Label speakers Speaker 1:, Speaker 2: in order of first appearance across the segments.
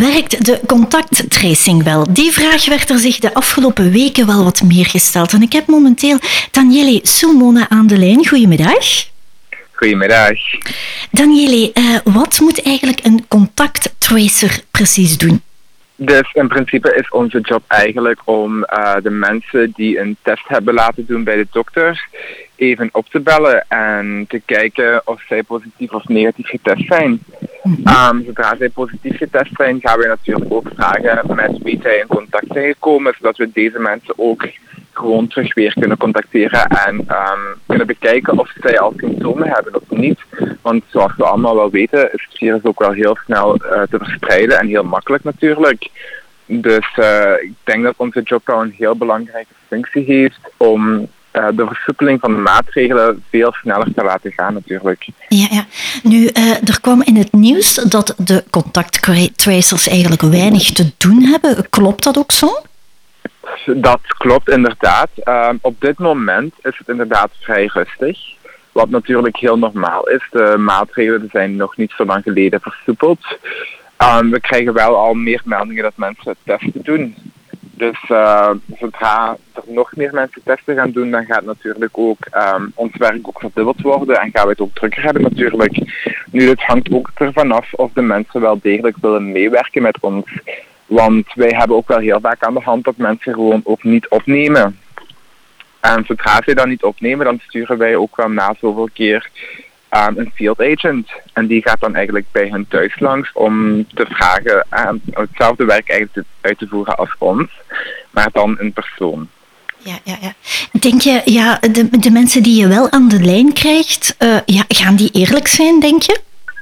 Speaker 1: werkt de contacttracing wel? Die vraag werd er zich de afgelopen weken wel wat meer gesteld. En ik heb momenteel Daniele Sulmona aan de lijn. Goedemiddag.
Speaker 2: Goedemiddag.
Speaker 1: Daniele, wat moet eigenlijk een contacttracer precies doen?
Speaker 2: Dus in principe is onze job eigenlijk om de mensen die een test hebben laten doen bij de dokter even op te bellen en te kijken of zij positief of negatief getest zijn. Zodra zij positief getest zijn, gaan we natuurlijk ook vragen met wie zij in contact zijn gekomen, zodat we deze mensen ook gewoon terug weer kunnen contacteren en kunnen bekijken of zij al symptomen hebben of niet. Want zoals we allemaal wel weten, is het virus ook wel heel snel te verspreiden en heel makkelijk natuurlijk. Dus ik denk dat onze job wel een heel belangrijke functie heeft om de versoepeling van de maatregelen veel sneller te laten gaan natuurlijk.
Speaker 1: Ja. Nu, er kwam in het nieuws dat de contacttracers eigenlijk weinig te doen hebben. Klopt dat ook zo?
Speaker 2: Dat klopt inderdaad. Op dit moment is het inderdaad vrij rustig. Wat natuurlijk heel normaal is. De maatregelen zijn nog niet zo lang geleden versoepeld. We krijgen wel al meer meldingen dat mensen testen doen. Dus zodra er nog meer mensen testen gaan doen, dan gaat natuurlijk ook ons werk ook verdubbeld worden en gaan we het ook drukker hebben natuurlijk. Nu, het hangt ook ervan af of de mensen wel degelijk willen meewerken met ons. Want wij hebben ook wel heel vaak aan de hand dat mensen gewoon ook niet opnemen. En zodra zij dat niet opnemen, dan sturen wij ook wel na zoveel keer een field agent. En die gaat dan eigenlijk bij hen thuis langs om te vragen hetzelfde werk eigenlijk uit te voeren als ons, maar dan in persoon.
Speaker 1: Ja. Denk je, de mensen die je wel aan de lijn krijgt, gaan die eerlijk zijn, denk je?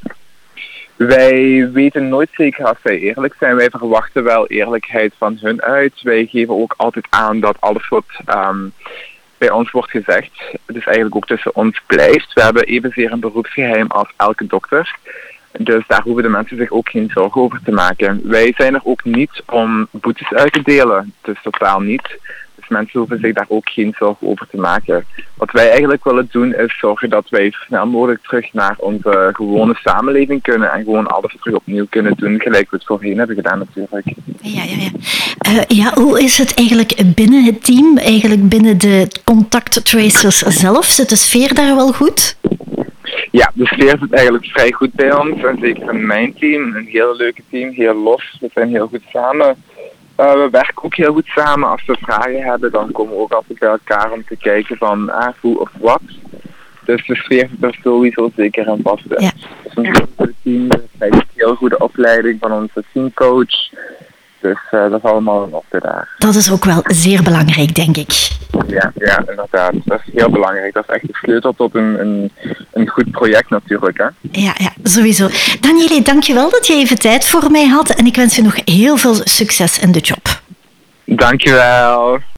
Speaker 2: Wij weten nooit zeker als zij eerlijk zijn. Wij verwachten wel eerlijkheid van hun uit. Wij geven ook altijd aan dat alles wat bij ons wordt gezegd, dus eigenlijk ook tussen ons blijft. We hebben evenzeer een beroepsgeheim als elke dokter. Dus daar hoeven de mensen zich ook geen zorgen over te maken. Wij zijn er ook niet om boetes uit te delen. Dus totaal niet. Dus mensen hoeven zich daar ook geen zorgen over te maken. Wat wij eigenlijk willen doen is zorgen dat wij zo snel mogelijk terug naar onze gewone samenleving kunnen en gewoon alles terug opnieuw kunnen doen, gelijk we het voorheen hebben gedaan natuurlijk.
Speaker 1: Ja. Hoe is het eigenlijk binnen het team, eigenlijk binnen de contacttracers zelf? Zit de sfeer daar wel goed?
Speaker 2: Ja, de sfeer zit eigenlijk vrij goed bij ons en zeker in mijn team. Een heel leuke team, heel los. We zijn heel goed samen. We werken ook heel goed samen. Als we vragen hebben, dan komen we ook altijd bij elkaar om te kijken van hoe of wat. Dus de sfeer zit er sowieso zeker in vast.
Speaker 1: Ja.
Speaker 2: Het is een heel goed team. We krijgen een heel goede opleiding van onze teamcoach. Dus dat is allemaal in orde daar.
Speaker 1: Dat is ook wel zeer belangrijk, denk ik.
Speaker 2: Ja, inderdaad. Dat is heel belangrijk. Dat is echt de sleutel tot een goed project natuurlijk. Hè?
Speaker 1: Ja, sowieso. Daniele, dankjewel dat je even tijd voor mij had en ik wens je nog heel veel succes in de job.
Speaker 2: Dankjewel.